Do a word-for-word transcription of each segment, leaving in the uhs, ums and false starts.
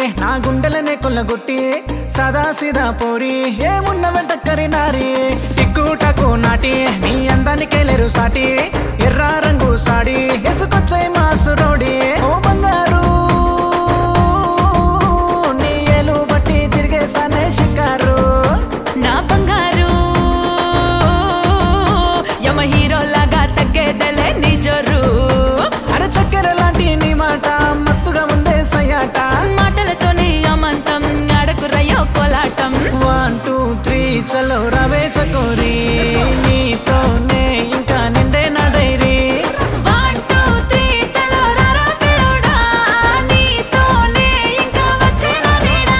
నా గుండెలనే కొల్లగొట్టి సదా సిదా పోరి ఏమున్న వెంట కరినారి టిక్కుటకు నాటి నీ అందానికే లేరు సాటి ఎర్ర రంగు సాడి ఎసుకొచ్చే మాసు రోడి ఓ బంగారు నీ ఏలు బట్టి తిరిగేసానే షికారు నా బంగారు యమ హీరోలాగా తగ్గేదలే నీ జోరు అర చక్కెర లాంటి నీ మాట మత్తుగా ఉందే సయ్యాట మాటలతోనే అమంతం అడకురయ్యో కోలాటం వన్ టూ త్రీ చలో రవే చకోరి నీతోనే ఇంకా నిండే నా డైరీ వన్ టూ త్రీ చలో రారా పిల్లోడా నీతోనే ఇంకా వచ్చేనా నీడా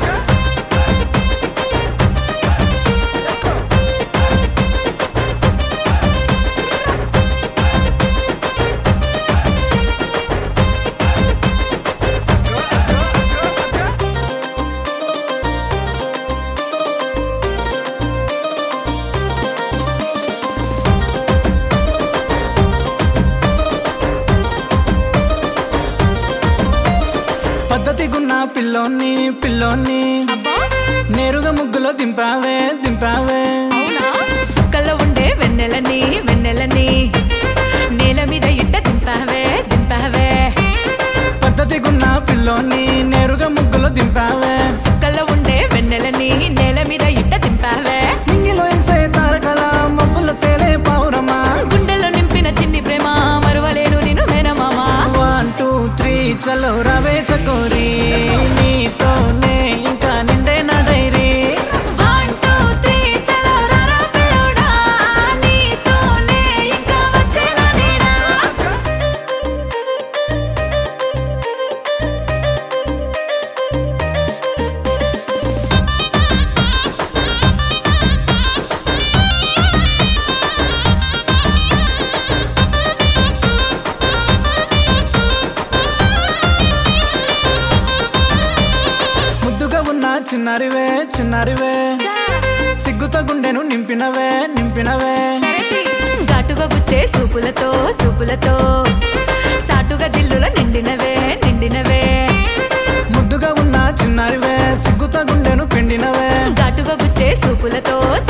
పద్ధతిగున్న పిల్లోన్ని పిల్లోన్ని నేరుగా ముగ్గులో దింపావే దింపావే సుక్కల్లో ఉండే వెన్నెలని వెన్నెలని నేల మీద ఇట్ట దింపావే దింపావే పద్ధతిగున్న పిల్లోన్ని నేరుగా ముగ్గులో దింపావే సుక్కల్లో ఉండే వెన్నెలని నేల మీద ఇట్ట దింపావే నింగిలో ఎన్సే తారకల మబ్బుల తేలే పౌరమా గుండెల్లో నింపిన చిన్ని ప్రేమ మరువలేను నేను మేనమామా వన్ టూ త్రీ చలో రవే చకోరి నీతోనే ఇంకా నిండే నా డైరీ వన్ టూ త్రీ చలో రారా పిల్లోడా నీతోనే ఇంకా వచ్చేనా నీడా ముద్దుగా ఉన్న చిన్నారివే చిన్నారివే సిగ్గుతో గుండెను నింపినవే నింపినవే ఘాటుగా గుచ్చే సూపులతో సూపులతో సాటుగా దిల్లులో నిండినవే నిండినవే ముద్దుగా ఉన్న చిన్నారివే సిగ్గుతో గుండెను పిండినవే ఘాటుగా గుచ్చే సూపులతో